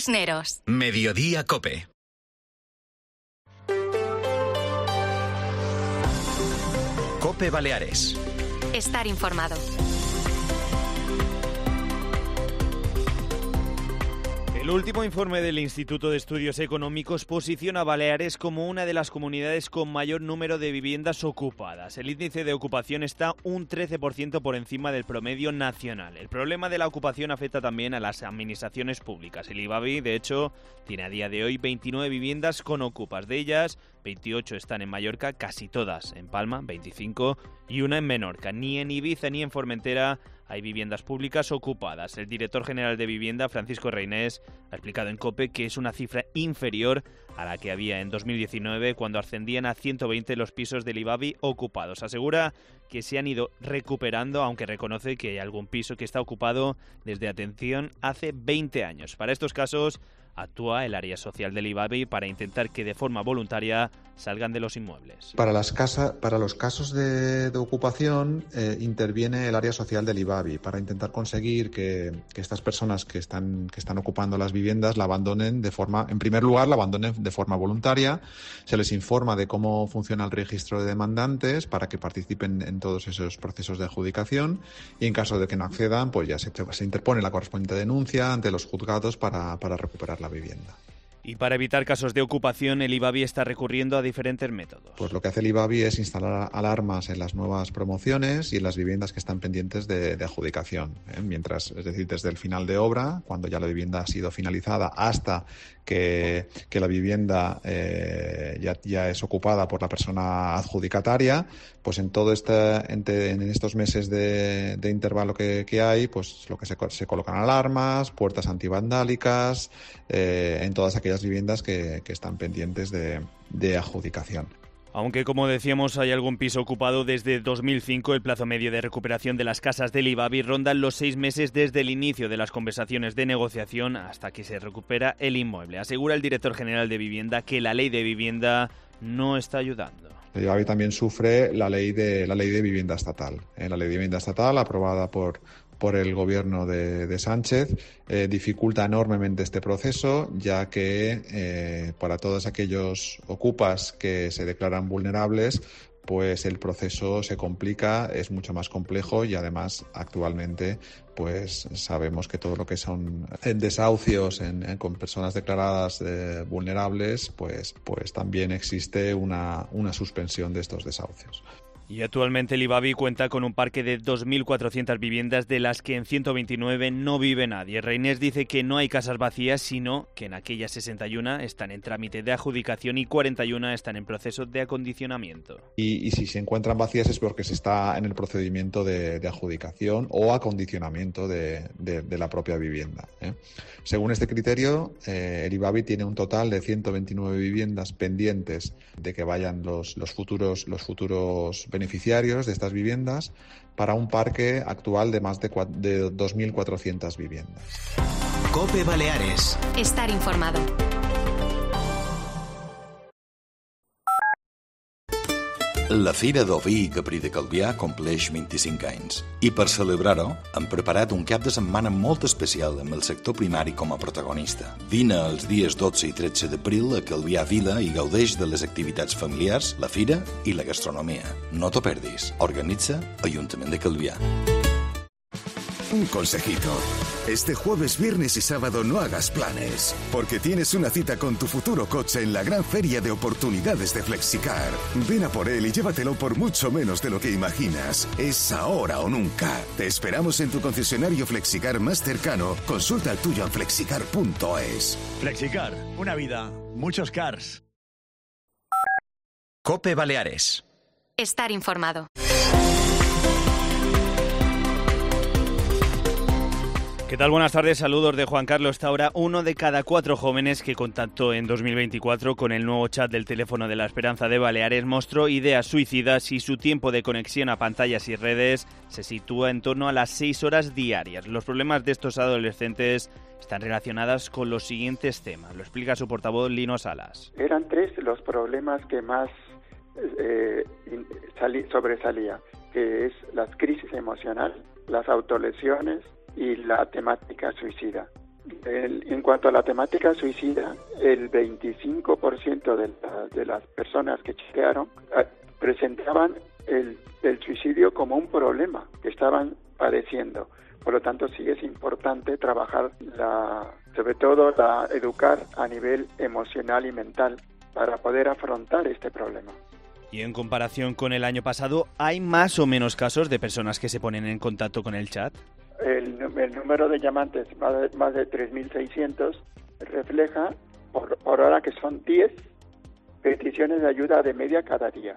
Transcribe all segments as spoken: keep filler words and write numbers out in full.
Cisneros. Mediodía COPE. COPE Baleares. Estar informado. El último informe del Instituto de Estudios Económicos posiciona a Baleares como una de las comunidades con mayor número de viviendas ocupadas. El índice de ocupación está un trece por ciento por encima del promedio nacional. El problema de la ocupación afecta también a las administraciones públicas. El IBABI, de hecho, tiene a día de hoy veintinueve viviendas con ocupas. De ellas, veintiocho están en Mallorca, casi todas en Palma, veinticinco, y una en Menorca. Ni en Ibiza ni en Formentera hay viviendas públicas ocupadas. El director general de Vivienda, Francisco Reinés, ha explicado en COPE que es una cifra inferior a la que había en dos mil diecinueve, cuando ascendían a ciento veinte los pisos del IBABI ocupados. Asegura que se han ido recuperando, aunque reconoce que hay algún piso que está ocupado desde, atención, hace veinte años. Para estos casos, actúa el área social del IBABI para intentar que de forma voluntaria salgan de los inmuebles. Para, las casa, para los casos de, de ocupación eh, interviene el área social del IBABI para intentar conseguir que, que estas personas que están, que están ocupando las viviendas la abandonen de forma, en primer lugar, la abandonen de forma voluntaria. Se les informa de cómo funciona el registro de demandantes para que participen en todos esos procesos de adjudicación, y en caso de que no accedan, pues ya se, se interpone la correspondiente denuncia ante los juzgados para, para recuperar la vivienda. Y para evitar casos de ocupación, el IBABI está recurriendo a diferentes métodos. Pues lo que hace el IBABI es instalar alarmas en las nuevas promociones y en las viviendas que están pendientes de, de adjudicación, ¿eh? Mientras, es decir, desde el final de obra, cuando ya la vivienda ha sido finalizada, hasta que, que la vivienda eh, ya, ya es ocupada por la persona adjudicataria, pues en todo este, en, te, en estos meses de, de intervalo que, que hay, pues lo que se, se colocan alarmas, puertas antivandálicas, eh, en todas aquellas viviendas que, que están pendientes de, de adjudicación. Aunque, como decíamos, hay algún piso ocupado desde dos mil cinco, el plazo medio de recuperación de las casas del IBABI ronda los seis meses desde el inicio de las conversaciones de negociación hasta que se recupera el inmueble. Asegura el director general de Vivienda que la ley de vivienda no está ayudando. El IBABI también sufre la ley de la ley de vivienda estatal. ¿eh? La ley de vivienda estatal, aprobada por por el gobierno de, de Sánchez, eh, dificulta enormemente este proceso, ya que eh, para todos aquellos ocupas que se declaran vulnerables, pues el proceso se complica, es mucho más complejo, y además actualmente pues sabemos que todo lo que son desahucios en, en, con personas declaradas eh, vulnerables, pues, pues también existe una, una suspensión de estos desahucios. Y actualmente el IBABI cuenta con un parque de dos mil cuatrocientas viviendas, de las que en ciento veintinueve no vive nadie. Reinés dice que no hay casas vacías, sino que en aquellas sesenta y una están en trámite de adjudicación y cuarenta y una están en proceso de acondicionamiento. Y, y si se encuentran vacías es porque se está en el procedimiento de, de adjudicación o acondicionamiento de, de, de la propia vivienda, ¿eh? Según este criterio, eh, el IBABI tiene un total de ciento veintinueve viviendas pendientes de que vayan los, los futuros, los futuros beneficiarios de estas viviendas, para un parque actual de más de, de dos mil cuatrocientas viviendas. COPE Baleares. Estar informado. La Fira d'Oví i Caprí de Calvià compleix vint-i-cinc anys i per celebrar-ho hem preparat un cap de setmana molt especial amb el sector primari com a protagonista. Vine els dies dotze i tretze d'abril a Calvià Vila i gaudeix de les activitats familiars, la fira i la gastronomia. No t'ho perdis. Organitza Ajuntament de Calvià. Un consejito. Este jueves, viernes y sábado no hagas planes, porque tienes una cita con tu futuro coche en la gran feria de oportunidades de Flexicar. Ven a por él y llévatelo por mucho menos de lo que imaginas. Es ahora o nunca. Te esperamos en tu concesionario Flexicar más cercano. Consulta el tuyo en flexicar punto es. Flexicar, una vida, muchos cars. COPE Baleares. Estar informado. ¿Qué tal? Buenas tardes, saludos de Juan Carlos Taura. Uno de cada cuatro jóvenes que contactó en dos mil veinticuatro con el nuevo chat del teléfono de la Esperanza de Baleares mostró ideas suicidas, y su tiempo de conexión a pantallas y redes se sitúa en torno a las seis horas diarias. Los problemas de estos adolescentes están relacionados con los siguientes temas. Lo explica su portavoz, Lino Salas. Eran tres los problemas que más eh, salí, sobresalía, que es la crisis emocional, las autolesiones y la temática suicida. El, en cuanto a la temática suicida, el veinticinco por ciento de, la, de las personas que chequearon eh, presentaban el, el suicidio como un problema que estaban padeciendo. Por lo tanto, sí es importante trabajar, la, sobre todo, la, educar a nivel emocional y mental para poder afrontar este problema. Y en comparación con el año pasado, ¿hay más o menos casos de personas que se ponen en contacto con el chat? El, el número de llamantes, más de, más de tres mil seiscientos, refleja por, por hora que son diez peticiones de ayuda de media cada día.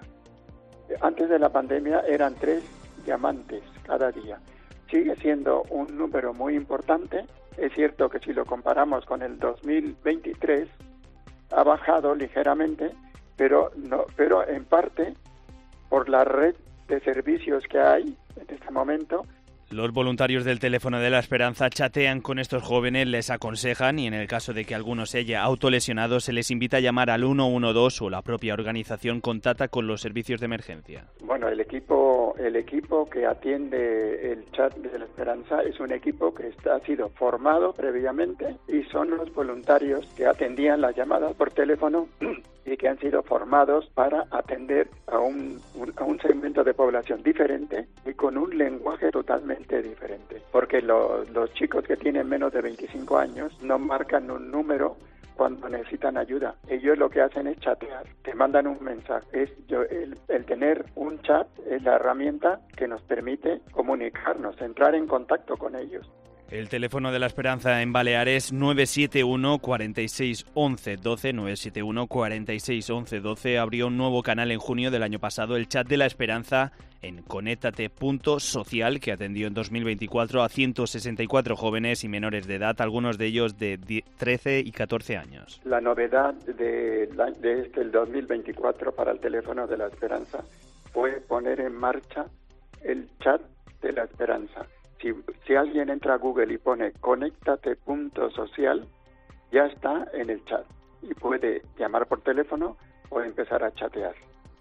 Antes de la pandemia eran tres llamantes cada día. Sigue siendo un número muy importante. Es cierto que si lo comparamos con el dos mil veintitrés, ha bajado ligeramente, pero, no, pero en parte por la red de servicios que hay en este momento. Los voluntarios del Teléfono de la Esperanza chatean con estos jóvenes, les aconsejan y en el caso de que alguno se haya autolesionado se les invita a llamar al uno uno dos o la propia organización contacta con los servicios de emergencia. Bueno, el equipo el equipo que atiende el chat de la Esperanza es un equipo que está, ha sido formado previamente y son los voluntarios que atendían las llamadas por teléfono y que han sido formados para atender a un, un, a un segmento de población diferente y con un lenguaje totalmente diferente. Porque lo, los chicos que tienen menos de veinticinco años no marcan un número cuando necesitan ayuda. Ellos lo que hacen es chatear, te mandan un mensaje. Es yo, el, el tener un chat es la herramienta que nos permite comunicarnos, entrar en contacto con ellos. El teléfono de la Esperanza en Baleares nueve siete uno, cuatro seis, once, doce, nueve siete uno, cuatro seis, once, doce abrió un nuevo canal en junio del año pasado, el Chat de la Esperanza en conéctate punto social, que atendió en dos mil veinticuatro a ciento sesenta y cuatro jóvenes y menores de edad, algunos de ellos de trece y catorce años. La novedad de, la, de este el dos mil veinticuatro para el teléfono de la Esperanza fue poner en marcha el Chat de la Esperanza. Si, si alguien entra a Google y pone conéctate punto social, ya está en el chat y puede llamar por teléfono o empezar a chatear.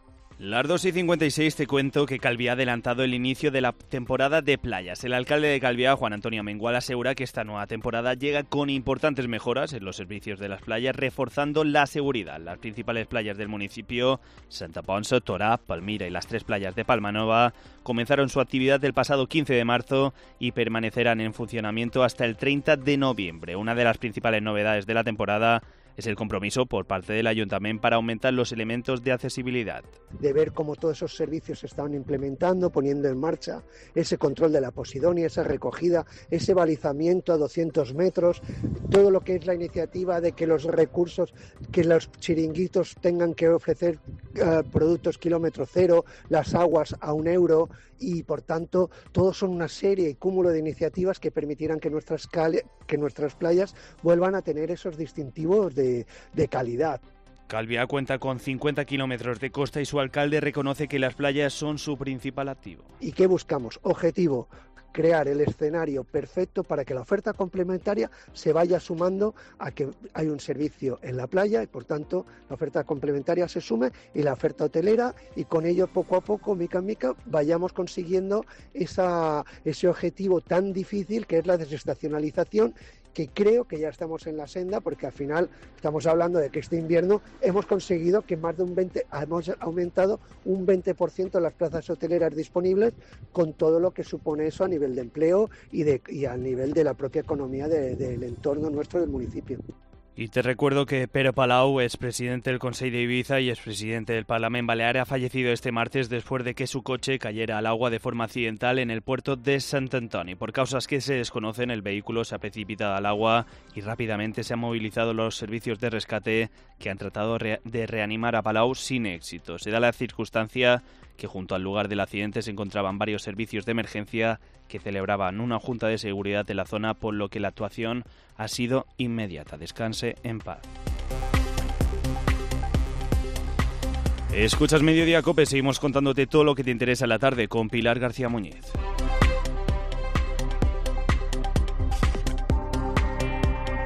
Las dos y cincuenta y seis te cuento que Calviá ha adelantado el inicio de la temporada de playas. El alcalde de Calviá, Juan Antonio Mengual, asegura que esta nueva temporada llega con importantes mejoras en los servicios de las playas, reforzando la seguridad. Las principales playas del municipio, Santa Ponsa, Torà, Palmira y las tres playas de Palmanova, comenzaron su actividad el pasado quince de marzo y permanecerán en funcionamiento hasta el treinta de noviembre. Una de las principales novedades de la temporada es el compromiso por parte del Ayuntamiento para aumentar los elementos de accesibilidad. De ver cómo todos esos servicios se estaban implementando, poniendo en marcha ese control de la posidonia, esa recogida, ese balizamiento a doscientos metros, todo lo que es la iniciativa de que los recursos, que los chiringuitos tengan que ofrecer uh, productos kilómetro cero, las aguas a un euro y por tanto todos son una serie y cúmulo de iniciativas que permitirán que nuestras, cali- que nuestras playas vuelvan a tener esos distintivos de De, de calidad. Calviá cuenta con cincuenta kilómetros de costa y su alcalde reconoce que las playas son su principal activo. ¿Y qué buscamos? Objetivo, crear el escenario perfecto para que la oferta complementaria se vaya sumando a que hay un servicio en la playa y por tanto la oferta complementaria se sume y la oferta hotelera y con ello poco a poco, mica en mica, vayamos consiguiendo esa, ese objetivo tan difícil que es la desestacionalización, que creo que ya estamos en la senda porque al final estamos hablando de que este invierno hemos conseguido que más de un veinte, hemos aumentado un veinte por ciento las plazas hoteleras disponibles con todo lo que supone eso a nivel de empleo y, de, y a nivel de la propia economía de, del entorno nuestro del municipio. Y te recuerdo que Pere Palau, expresidente del Consell de Ibiza y expresidente del Parlament Balear, ha fallecido este martes después de que su coche cayera al agua de forma accidental en el puerto de Sant Antoni. Por causas que se desconocen, el vehículo se ha precipitado al agua y rápidamente se han movilizado los servicios de rescate que han tratado de reanimar a Palau sin éxito. Se da la circunstancia que junto al lugar del accidente se encontraban varios servicios de emergencia que celebraban una junta de seguridad de la zona, por lo que la actuación ha sido inmediata. Descanse en paz. Escuchas Mediodía Cope, seguimos contándote todo lo que te interesa en la tarde con Pilar García Muñiz.